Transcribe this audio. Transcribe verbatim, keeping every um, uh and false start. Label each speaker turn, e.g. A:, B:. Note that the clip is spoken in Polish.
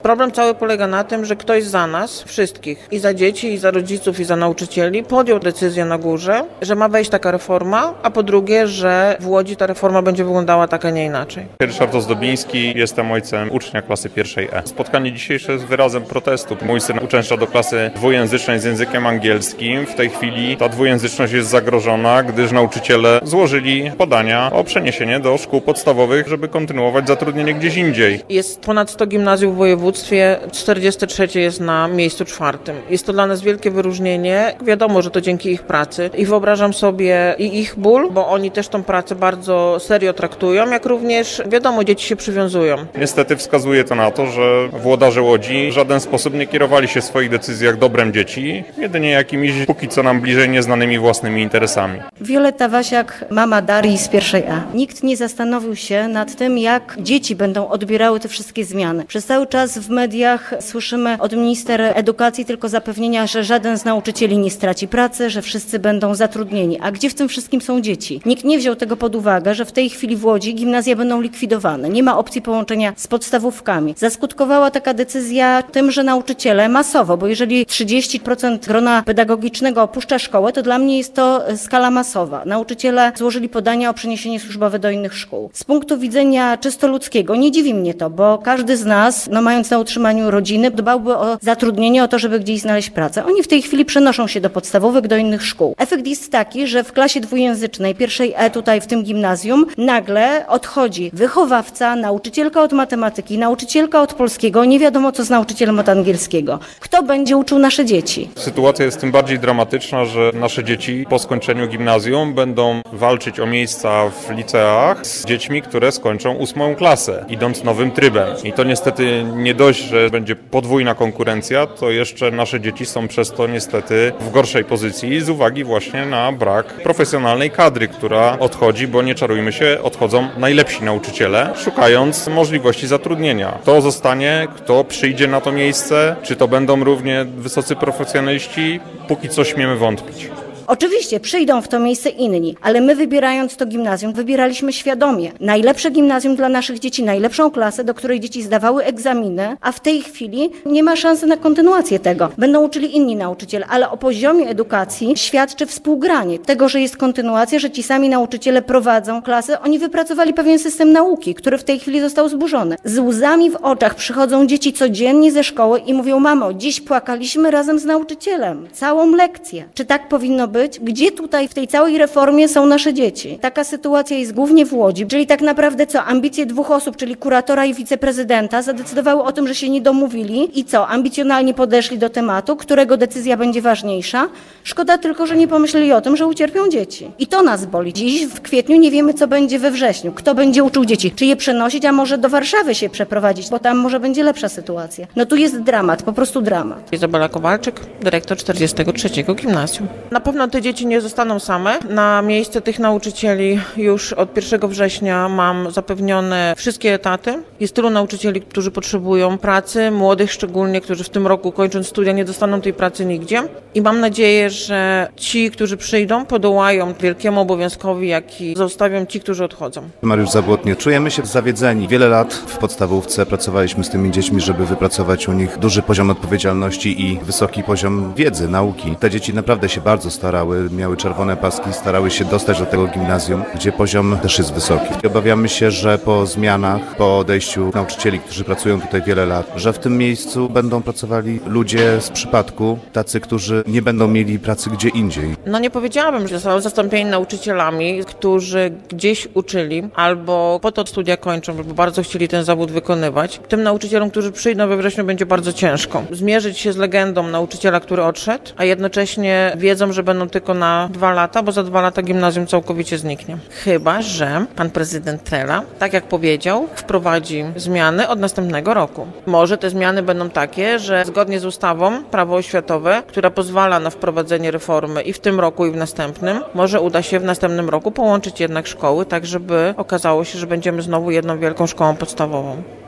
A: Problem cały polega na tym, że ktoś za nas, wszystkich, i za dzieci, i za rodziców, i za nauczycieli, podjął decyzję na górze, że ma wejść taka reforma, a po drugie, że w Łodzi ta reforma będzie wyglądała tak, a nie inaczej.
B: Ryszard Ozdobiński, jestem ojcem ucznia klasy pierwszej E. Spotkanie dzisiejsze jest wyrazem protestu. Mój syn uczęszcza do klasy dwujęzycznej z językiem angielskim. W tej chwili ta dwujęzyczność jest zagrożona, gdyż nauczyciele złożyli podania o przeniesienie do szkół podstawowych, żeby kontynuować zatrudnienie gdzieś indziej.
A: Jest ponad sto gimnazjów w województwie, czterdzieste trzecie jest na miejscu czwartym. Jest to dla nas wielkie wyróżnienie. Wiadomo, że to dzięki ich pracy i wyobrażam sobie i ich ból, bo oni też tą pracę bardzo serio traktują, jak również wiadomo, dzieci się przywiązują.
B: Niestety wskazuje to na to, że włodarze Łodzi w żaden sposób nie kierowali się w swoich decyzjach dobrem dzieci, jedynie jakimiś póki co nam bliżej nieznanymi własnymi interesami.
C: Wioletta Wasiak, mama Darii z pierwszej E. Nikt nie zastanowił się nad tym, jak dzieci będą odbierały te wszystkie zmiany. Przez cały czas w mediach słyszymy od minister edukacji tylko zapewnienia, że żaden z nauczycieli nie straci pracy, że wszyscy będą zatrudnieni. A gdzie w tym wszystkim są dzieci? Nikt nie wziął tego pod uwagę, że w tej chwili w Łodzi gimnazja będą likwidowane. Nie ma opcji połączenia z podstawówkami. Zaskutkowała taka decyzja tym, że nauczyciele masowo, bo jeżeli trzydzieści procent grona pedagogicznego opuszcza szkołę, to dla mnie jest to skala masowa. Nauczyciele złożyli podania o przeniesienie służbowe do innych szkół. Z punktu widzenia czysto ludzkiego nie dziwi mnie to, bo każdy z nas, no mając na utrzymaniu rodziny, dbałby o zatrudnienie, o to, żeby gdzieś znaleźć pracę. Oni w tej chwili przenoszą się do podstawówek, do innych szkół. Efekt jest taki, że w klasie dwujęzycznej, pierwszej E tutaj w tym gimnazjum, nagle odchodzi wychowawca, nauczycielka od matematyki, nauczycielka od polskiego, nie wiadomo co z nauczycielem od angielskiego. Kto będzie uczył nasze dzieci?
B: Sytuacja jest tym bardziej dramatyczna, że nasze dzieci po skończeniu gimnazjum będą walczyć o miejsca w liceach z dziećmi, które skończą ósmą klasę, idąc nowym trybem. I to niestety nie dość, że będzie podwójna konkurencja, to jeszcze nasze dzieci są przez to niestety w gorszej pozycji z uwagi właśnie na brak profesjonalnej kadry, która odchodzi, bo nie czarujmy się, odchodzą najlepsi nauczyciele, szukając możliwości zatrudnienia. Kto zostanie, kto przyjdzie na to miejsce, czy to będą równie wysocy profesjonaliści, póki co śmiemy wątpić.
C: Oczywiście przyjdą w to miejsce inni, ale my wybierając to gimnazjum, wybieraliśmy świadomie. Najlepsze gimnazjum dla naszych dzieci, najlepszą klasę, do której dzieci zdawały egzaminy, a w tej chwili nie ma szansy na kontynuację tego. Będą uczyli inni nauczyciele, ale o poziomie edukacji świadczy współgranie tego, że jest kontynuacja, że ci sami nauczyciele prowadzą klasy. Oni wypracowali pewien system nauki, który w tej chwili został zburzony. Z łzami w oczach przychodzą dzieci codziennie ze szkoły i mówią: mamo, dziś płakaliśmy razem z nauczycielem. Całą lekcję. Czy tak powinno być? Być, gdzie tutaj w tej całej reformie są nasze dzieci. Taka sytuacja jest głównie w Łodzi, czyli tak naprawdę co, ambicje dwóch osób, czyli kuratora i wiceprezydenta, zadecydowały o tym, że się nie domówili i co, ambicjonalnie podeszli do tematu, którego decyzja będzie ważniejsza. Szkoda tylko, że nie pomyśleli o tym, że ucierpią dzieci. I to nas boli. Dziś w kwietniu nie wiemy, co będzie we wrześniu. Kto będzie uczył dzieci? Czy je przenosić, a może do Warszawy się przeprowadzić, bo tam może będzie lepsza sytuacja. No tu jest dramat, po prostu dramat.
A: Izabela Kowalczyk, dyrektor czterdziestego trzeciego Gimnazjum. Na pewno te dzieci nie zostaną same. Na miejsce tych nauczycieli już od pierwszego września mam zapewnione wszystkie etaty. Jest tylu nauczycieli, którzy potrzebują pracy, młodych szczególnie, którzy w tym roku kończąc studia nie dostaną tej pracy nigdzie. I mam nadzieję, że ci, którzy przyjdą, podołają wielkiemu obowiązkowi, jaki zostawią ci, którzy odchodzą.
D: Mariusz Zabłotny. Czujemy się zawiedzeni. Wiele lat w podstawówce pracowaliśmy z tymi dziećmi, żeby wypracować u nich duży poziom odpowiedzialności i wysoki poziom wiedzy, nauki. Te dzieci naprawdę się bardzo starały, miały czerwone paski, starały się dostać do tego gimnazjum, gdzie poziom też jest wysoki. Obawiamy się, że po zmianach, po odejściu nauczycieli, którzy pracują tutaj wiele lat, że w tym miejscu będą pracowali ludzie z przypadku, tacy, którzy nie będą mieli pracy gdzie indziej.
A: No nie powiedziałabym, że są zastąpieni nauczycielami, którzy gdzieś uczyli albo po to studia kończą, bo bardzo chcieli ten zawód wykonywać. Tym nauczycielom, którzy przyjdą we wrześniu, będzie bardzo ciężko zmierzyć się z legendą nauczyciela, który odszedł, a jednocześnie wiedzą, że będą tylko na dwa lata, bo za dwa lata gimnazjum całkowicie zniknie. Chyba że pan prezydent Trela, tak jak powiedział, wprowadzi zmiany od następnego roku. Może te zmiany będą takie, że zgodnie z ustawą Prawo oświatowe, która pozwala na wprowadzenie reformy i w tym roku, i w następnym, może uda się w następnym roku połączyć jednak szkoły, tak żeby okazało się, że będziemy znowu jedną wielką szkołą podstawową.